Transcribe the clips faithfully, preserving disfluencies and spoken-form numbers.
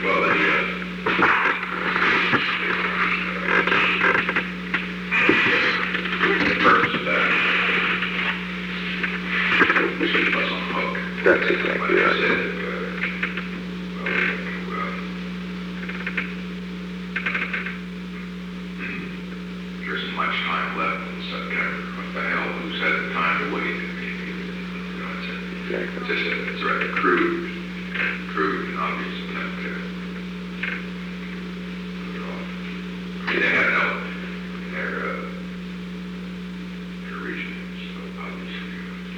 Well, the, uh, the purpose of that is to keep us on the hook. That's exactly Like I right. said, uh, well, uh, there isn't much time left in September. What the hell? Who's had the time to wait? You know, it's, a, Exactly. it's just a, it's rather crude, crude and obvious that uh, you know, they have no their uh, their region is so obviously.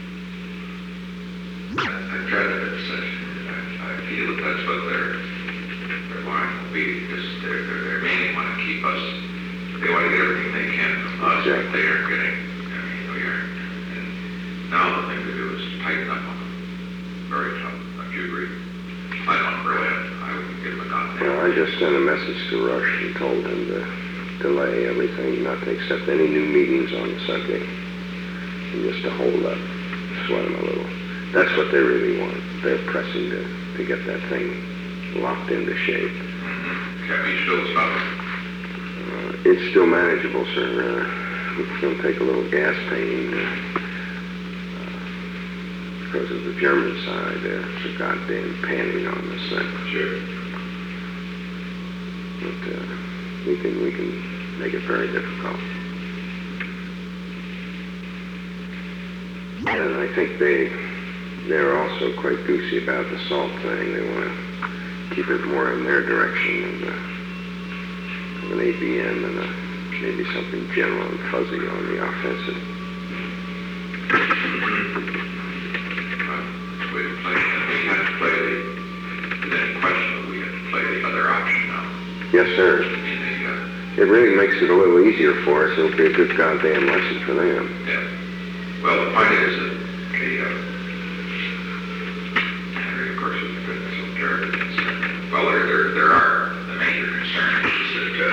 I, I dread that it's such. I, I feel that that's what their their line will be. Because they're, they're, they mainly want to keep us. They want to get everything they can from us, but they aren't getting. I mean, we aren't. And now the thing to do is tighten up on them. Very tough. Don't you agree? I don't really. I wouldn't give them a goddamn. Well, I just sent a message to Rush and told him to delay everything, not to accept any new meetings on the subject, and just to hold up, sweat them a little. That's what they really want. They're pressing to, to get that thing locked into shape. Mm-hmm. Can we still stop it? Uh, it's still manageable, sir. Uh, it's going to take a little gas pain uh, uh, because of the German side. They're so goddamn panning on this thing. Sure. But uh, we can we can make it very difficult. And I think they they're also quite goosey about the salt thing. They want to keep it more in their direction and uh, an A B M and a, maybe something general and fuzzy on the offensive. Well, we play, we had to play the, there's any question that we had to play the other option now. Yes, sir. I mean, they, uh, It really makes it a little easier for us. It'll be a good goddamn lesson for them. yeah. Well, the point is that the, uh, Henry, of course, is a good missile carrier concern. Well, there, there, there are the major concerns is that, uh,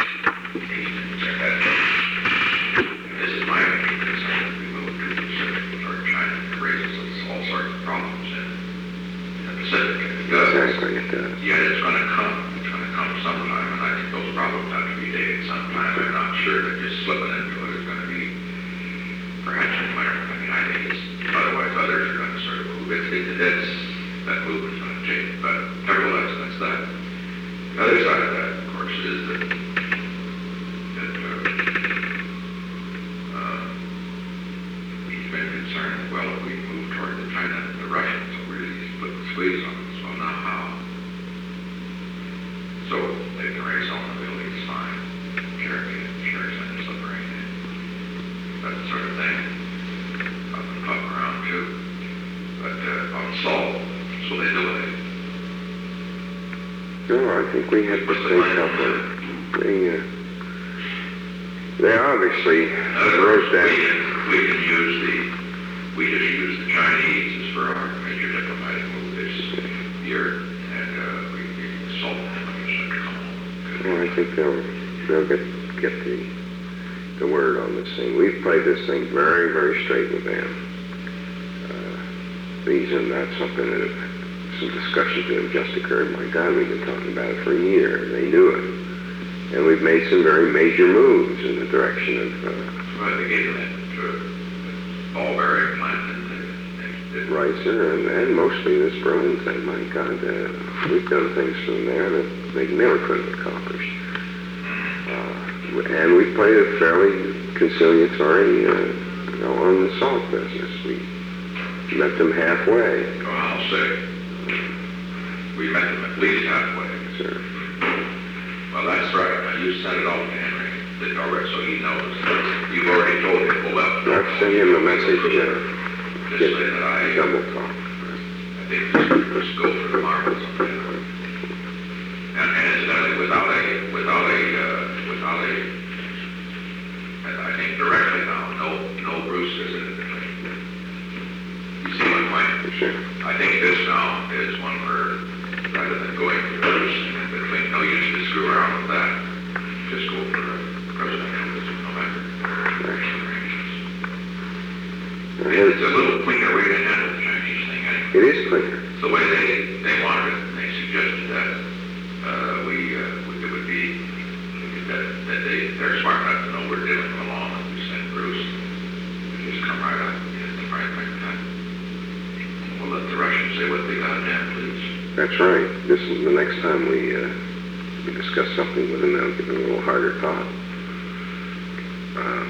this is my main concern, that we move to the Pacific toward China. It raises us all sorts of problems in, in the Pacific. And it does. Exactly, it does. Yet it's going to come. It's going to come sometime, and I think those problems have to be dated sometime. I'm not sure that just slipping into it is going to be perhaps in winter. I mean, I think it's otherwise others are going to sort of move. It's, it, it's that movement's going to change, but nevertheless, that's that. The other side of that, of course, is that that uh, uh, we've been concerned. Well, if we move toward the China and the Russians, so we're really put the squeeze on them. So now how? So they can raise all the abilities fine, Caribbean, sure, send a submarine in. That sort of thing. Up and pop around too. But uh, on salt, so they do it. No, I think we have to What's the stay plan on tougher. They, uh, they obviously In other words, wrote we that. can, we can use the, we just use the Chinese as for our major diplomatic move this year, and uh, we, we salt them, like you said, come on. Well, I think they'll they'll get get the the word on this thing. We've played this thing very very straight with them. Uh, these and that's something that have, some discussions that have just occurred. My God, we've been talking about it for a year. They knew it, and we've made some very major moves in the direction of. Uh, Well, they gave them that uh, ball bearing plant, and they, they, they Right, sir, and, and mostly this Berlin thing. My God, uh, we've done things from there that they never could have accomplished. Uh, and we played it fairly conciliatory uh, you know, on the salt business. We met them halfway. well, I'll say, we met them at least halfway. Sir. Well, that's right. Now, you sent it all to Henry, did already, so he knows. You've already told him, well, well, I've sent him a message, uh, just get say that I, uh, double talk. I think just, just go for the marbles on that. And, and incidentally, without a, without a, uh, without a, and I think directly now, no, no Bruce visited the thing. You see my point? Sure. I think this now is one where, rather than going for Bruce and between, no use to screw around with that. Just go for a presidential visit in November. It's a little cleaner way to handle the Chinese thing, anyway. It is clear. It's the way they, they wanted it, and they suggested that. that, that they, they're smart enough to know we're dealing with them all, and we send Bruce, we just come right up and get the right like that. We'll let the Russians say what they goddamn please. That's right. This is the next time we, uh, we discuss something with them, they'll give it a little harder thought. Uh,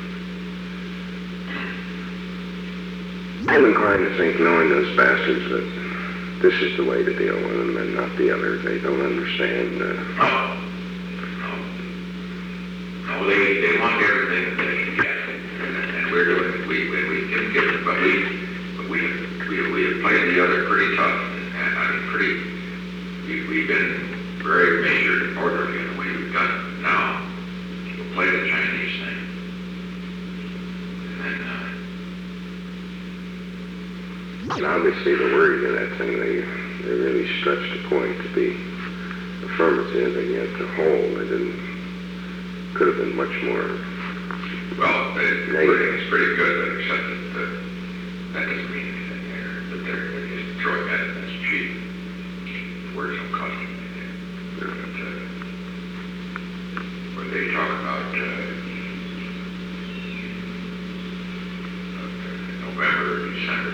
I'm inclined to think, knowing those bastards, that this is the way to deal with them and not the other. They don't understand. Uh, no. No. No, they, they want everything that they can get. And, and we're doing, we, we, we can give it, but we, but we, we, we have played the other pretty tough. And I mean, pretty, we, we've been very measured and orderly in the way we've done it. Now, we'll play the Chinese thing. And then, uh, And obviously the wording of that thing, they, they really stretched the point to be affirmative, and yet the whole, they didn't, could have been much more. well, the wording is pretty good, except that uh, that doesn't mean anything there. That they're, they're just throwing at it as cheap. The words don't cost anything. But, uh, when they talk about uh, November or December,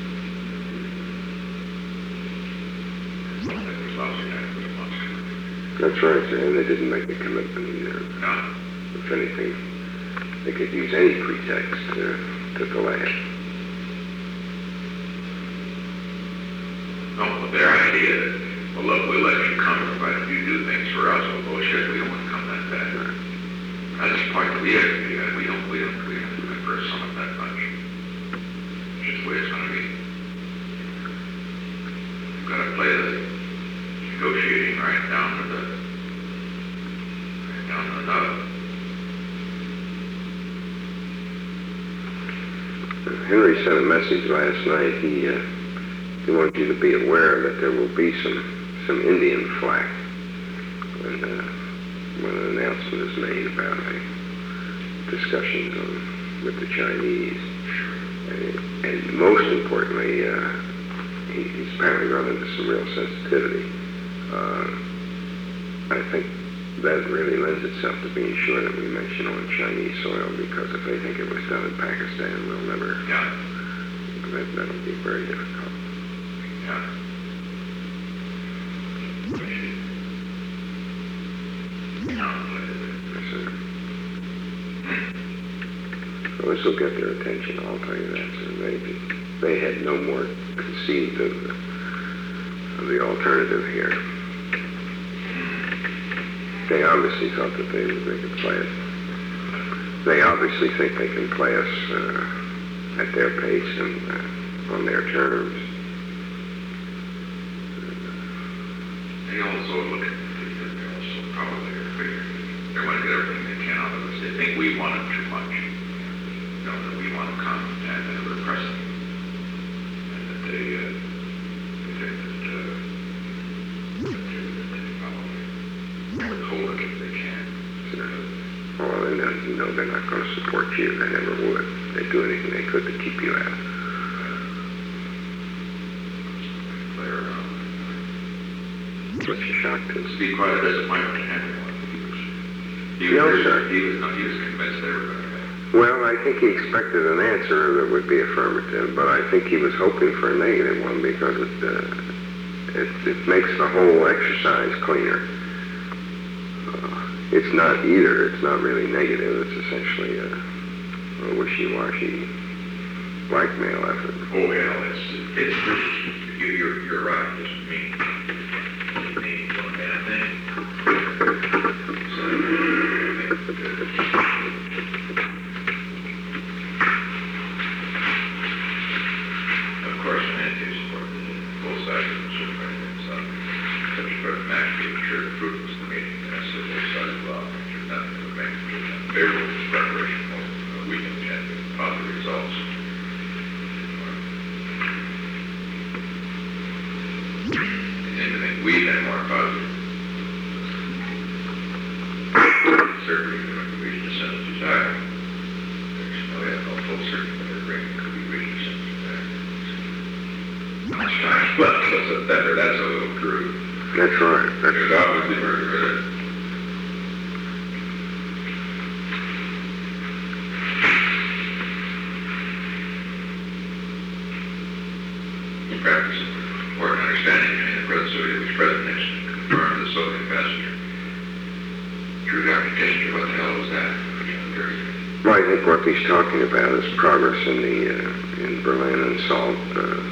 That's right, and they didn't make a commitment either. no. If anything, they could use any pretext to, to delay it. No, but their idea that, well, look, we'll let you come, provided you do things for us. Well, bullshit, we don't want to come that bad. That's the point that we have to be at. We don't, we don't, we don't converse on it that much. It's just the way it's going to be. You've got to play the negotiating right down to the, right down to the nub. Henry sent a message last night. He, uh, he wanted you to be aware that there will be some, some Indian flack when, uh, when an announcement is made about a discussions on, with the Chinese. And, and most importantly, uh, he, he's apparently run into some real sensitivity. Uh, I think that really lends itself to being sure that we mention on Chinese soil, because if they think it was done in Pakistan, we'll never, Yeah. that, that'll be very difficult. Yeah. Yes, sir. So this will get their attention, I'll tell you that, sir. They, they had no more conceived of the, of the alternative here. They obviously thought that they, they could play it. They obviously think they can play us uh, at their pace and uh, on their terms. They also look at, they also probably are figuring they want to get everything they can out of us. They think we want it too much. You know, that we want to come and that we're pressing. And that they, uh, they think that, uh, that they, that they probably withhold it if they can. So, well, and then, you know, they're not going to support you. They never would. They'd do anything they could to keep you out. They're, um, Such a shock to us. It'd be quite a disappointment to everyone. He was, No, he was, sir. he was, no, he was convinced they were going to make it. Well, I think he expected an answer that would be affirmative, but I think he was hoping for a negative one because it, uh, it, it makes the whole exercise cleaner. Uh, it's not either. It's not really negative. It's essentially a, a wishy-washy blackmail effort. Oh, yeah, it's, it's just, you, you're, you're right. It's me. Me doing that thing. So, of course, in any case, for both sides of the circle, it's uh, such a match to ensure the fruit was the meeting. And I said, both sides of law, you're not going to make favorable preparation for a weekend champion, positive results. And we had more positive. Certainly, we reached a sentence desire. There's no, yeah, no full certainty that agreement could be reached a sentence desire. That's fine. Well, that's a, that, that's a little crude. That's right. That's There's obviously murder in it. Well, I think what he's talking about is progress in the uh, in Berlin and Salt, uh,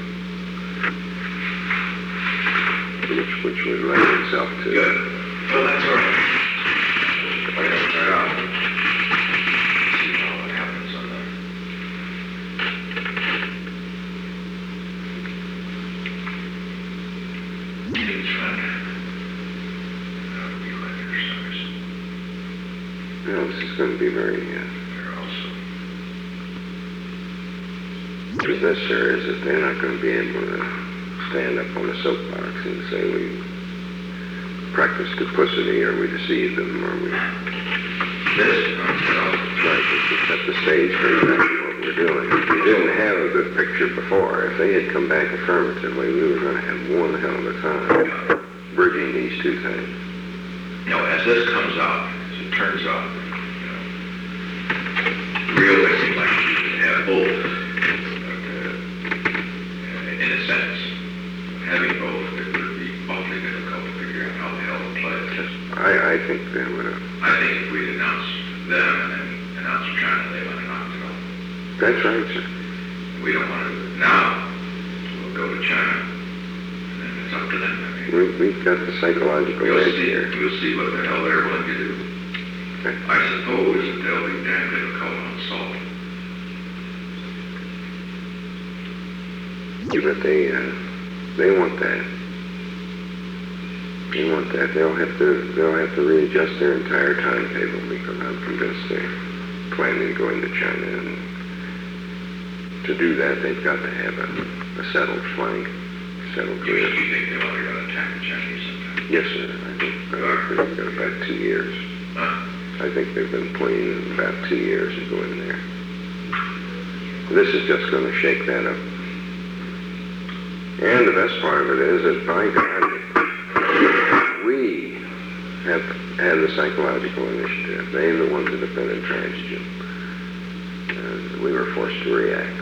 which which would lend itself to. Good. Well, that's all right. I gotta start out. See now what happens on the. News fund. That would be like your size. Well, this is going to be very. Uh, They're also. Because this sure is that they're not going to be able to stand up on a soapbox and say we practice duplicity or we deceive them or we... This is not well. Right, we set the stage for exactly what we're doing. We didn't have a good picture before. If they had come back affirmatively, we were going to have one hell of a time bridging these two things. You know, as this comes out, as it turns out, you know, really seems like you could have both. But, uh, in a sense, having both, it would be awfully difficult to figure out how the hell to play it. I, I think that would have... I think if we'd announced them and then announced China, they would have knocked it off. That's right, sir. We don't want to do it now. We'll go to China, and then it's up to them. I mean, We, we've got the psychological we'll edge see. here. We'll see what the hell they're willing to do. Okay. I suppose that they'll be damn difficult on Salt. But they, uh, they want that. They want that. They'll have to, they'll have to readjust their entire timetable because I'm convinced they're planning to go into China. And to do that, they've got to have a, a settled flank, settled You career. you think they're going to attack the Chinese sometime? Yes, sir. I think, I think they've got about two years. Huh? I think they've been planning about two years to go in there. This is just going to shake that up. And the best part of it is that, by God, we have had the psychological initiative. They're the ones that have been intransigent. And we were forced to react.